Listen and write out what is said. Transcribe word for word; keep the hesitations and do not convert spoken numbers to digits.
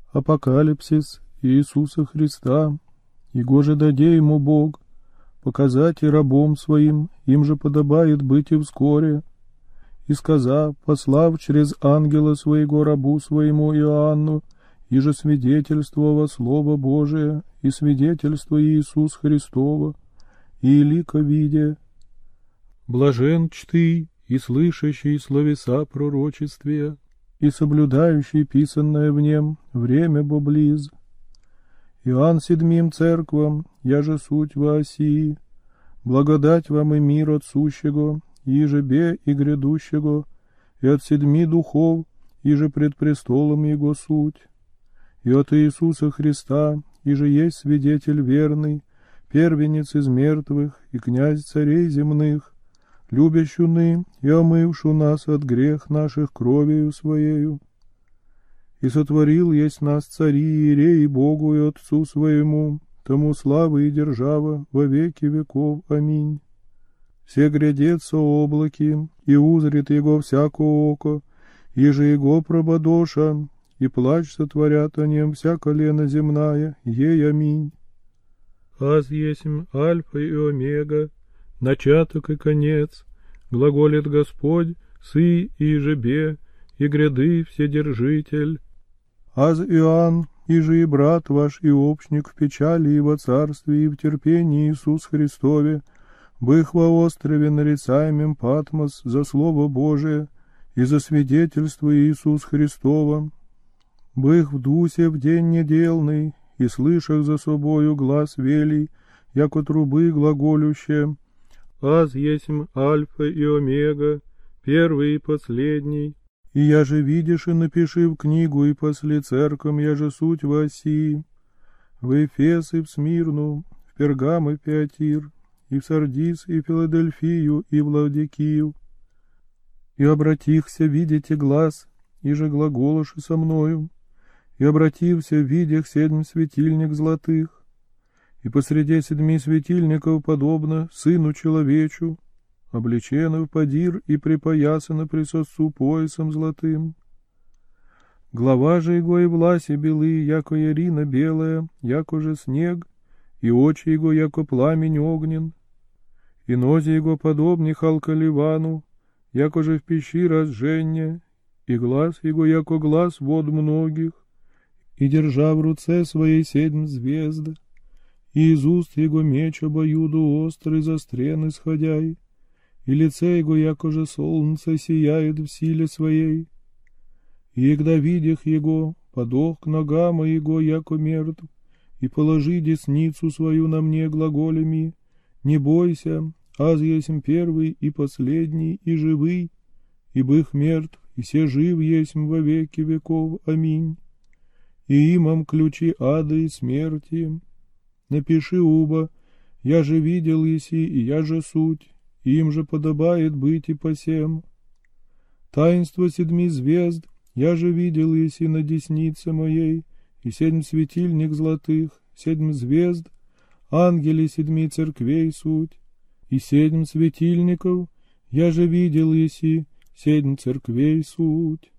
апокалипсис Иисуса Христа, Его же даде ему Бог, показать и рабом своим, им же подобает быть и вскоре. И сказав, послав через ангела своего рабу своему Иоанну, и же свидетельствовало Слово Божие, и свидетельство Иисус Христова, и лика видя. Блажен чты, и слышащий словеса пророчествия, и соблюдающий писанное в нем время боблиз. Иоанн седьмим церквам, я же суть во Осии, благодать вам и мир от сущего, и же бе и грядущего, и от седьми духов, и же пред престолом Его суть, и от Иисуса Христа, и же есть свидетель верный, первенец из мертвых, и князь царей земных, любящуны и омывшу нас от грех наших кровью Своею. И сотворил есть нас цари и иереи Богу и Отцу Своему, тому слава и держава во веки веков. Аминь. Все грядется облаки, и узрит Его всякое око, и же Его прободоша, и плач сотворят о нем вся колено земная, ей аминь. Аз есмь альфа и омега, начаток и конец, глаголит Господь, сы и жебе, и гряды вседержитель. Аз Иоанн, и же и брат ваш, и общник в печали и во царстве, и в терпении Иисус Христове, бых во острове нарицаемым Патмос за Слово Божие и за свидетельство Иисус Христова, бых в дусе в день неделный, и слышах за собою глас велий, яко трубы глаголюще, аз есмь альфа и омега, первый и последний. И я же видишь и напиши в книгу, и после церквам я же суть в Осии, в Эфес и в Смирну, в Пергам и в Фиатир, и в Сардис, и в Филадельфию, и в Лаодикию. И обратихся, видите глаз, и же глаголоши со мною, и обратився, видях седьм светильник золотых, и посреди седьми светильников подобно Сыну Человечу, облечена в подир и припоясана при сосцу поясом золотым. Глава же его и власи белые, яко ярина белая, яко же снег, и очи его, яко пламень огнен, и нози его подобны халка ливану, яко же в пищи разженья, и глаз его, яко глаз вод многих, и держа в руце своей седьм звезд, и из уст его меч обоюду острый застрен исходяй, и лице его, яко же солнце, сияет в силе своей. И когда видях его, подох к ногам его, яко мертв, и положи десницу свою на мне глаголями, не бойся, аз есмь первый и последний, и живый, и бых мертв, и се жив есмь во веки веков. Аминь. И имам ключи ада и смерти. Напиши уба, я же видел еси, и я же суть, им же подобает быть и посем. Таинство седьми звезд, я же видел еси на деснице моей, и седьм светильник золотых, седьм звезд, ангели седьми церквей суть, и седьм светильников, я же видел еси, седьм церквей суть.